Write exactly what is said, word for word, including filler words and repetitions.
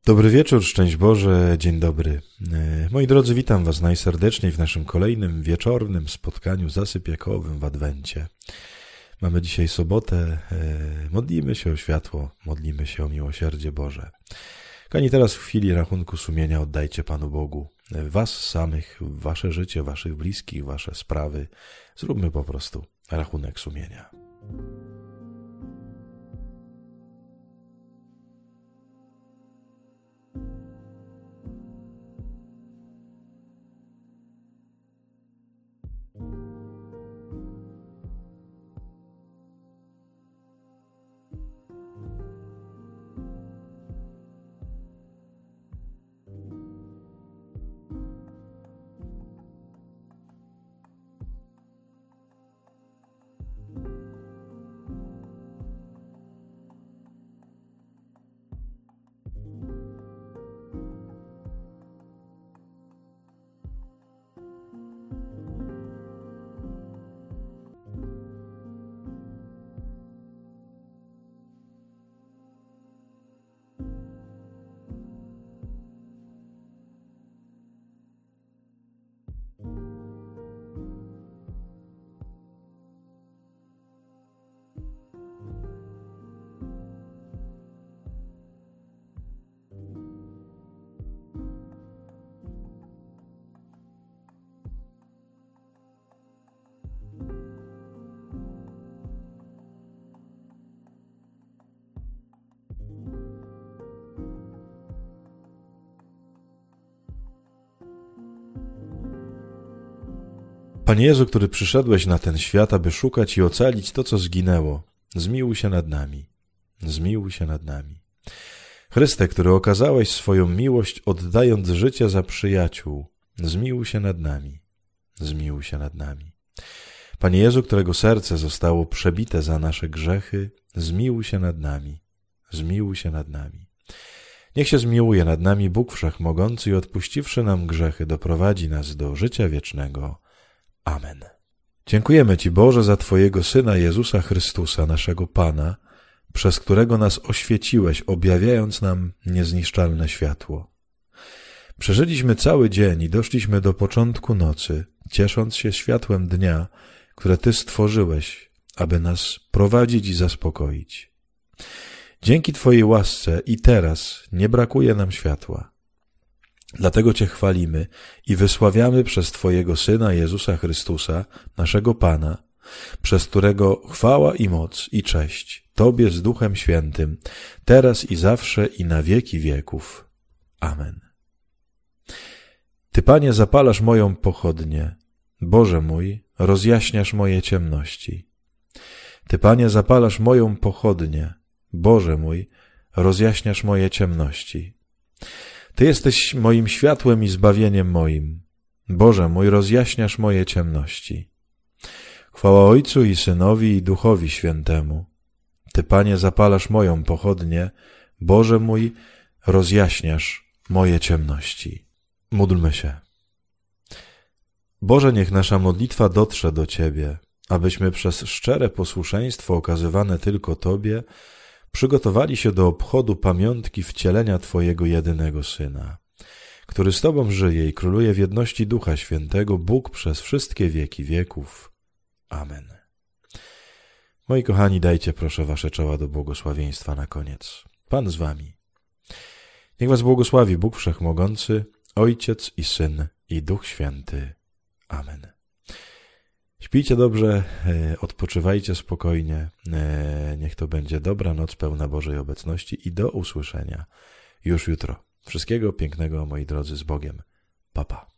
Dobry wieczór, szczęść Boże, dzień dobry. Moi drodzy, witam Was najserdeczniej w naszym kolejnym wieczornym spotkaniu zasypiakowym w Adwencie. Mamy dzisiaj sobotę, modlimy się o światło, modlimy się o miłosierdzie Boże. Kochani, teraz w chwili rachunku sumienia oddajcie Panu Bogu Was samych, Wasze życie, Waszych bliskich, Wasze sprawy. Zróbmy po prostu rachunek sumienia. Panie Jezu, który przyszedłeś na ten świat, aby szukać i ocalić to, co zginęło, zmiłuj się nad nami, zmiłuj się nad nami. Chryste, który okazałeś swoją miłość, oddając życie za przyjaciół, zmiłuj się nad nami, zmiłuj się nad nami. Panie Jezu, którego serce zostało przebite za nasze grzechy, zmiłuj się nad nami, zmiłuj się nad nami. Niech się zmiłuje nad nami Bóg Wszechmogący i odpuściwszy nam grzechy, doprowadzi nas do życia wiecznego. Amen. Dziękujemy Ci, Boże, za Twojego Syna Jezusa Chrystusa, naszego Pana, przez którego nas oświeciłeś, objawiając nam niezniszczalne światło. Przeżyliśmy cały dzień i doszliśmy do początku nocy, ciesząc się światłem dnia, które Ty stworzyłeś, aby nas prowadzić i zaspokoić. Dzięki Twojej łasce i teraz nie brakuje nam światła. Dlatego Cię chwalimy i wysławiamy przez Twojego Syna Jezusa Chrystusa, naszego Pana, przez którego chwała i moc i cześć Tobie z Duchem Świętym, teraz i zawsze i na wieki wieków. Amen. Ty, Panie, zapalasz moją pochodnię, Boże mój, rozjaśniasz moje ciemności. Ty, Panie, zapalasz moją pochodnię, Boże mój, rozjaśniasz moje ciemności. Ty jesteś moim światłem i zbawieniem moim. Boże mój, rozjaśniasz moje ciemności. Chwała Ojcu i Synowi i Duchowi Świętemu. Ty, Panie, zapalasz moją pochodnię. Boże mój, rozjaśniasz moje ciemności. Módlmy się. Boże, niech nasza modlitwa dotrze do Ciebie, abyśmy przez szczere posłuszeństwo okazywane tylko Tobie przygotowali się do obchodu pamiątki wcielenia Twojego jedynego Syna, który z Tobą żyje i króluje w jedności Ducha Świętego, Bóg przez wszystkie wieki wieków. Amen. Moi kochani, dajcie proszę Wasze czoła do błogosławieństwa na koniec. Pan z Wami. Niech Was błogosławi Bóg Wszechmogący, Ojciec i Syn i Duch Święty. Amen. Śpijcie dobrze, odpoczywajcie spokojnie, niech to będzie dobra noc pełna Bożej obecności i do usłyszenia już jutro. Wszystkiego pięknego, moi drodzy, z Bogiem. Pa, pa.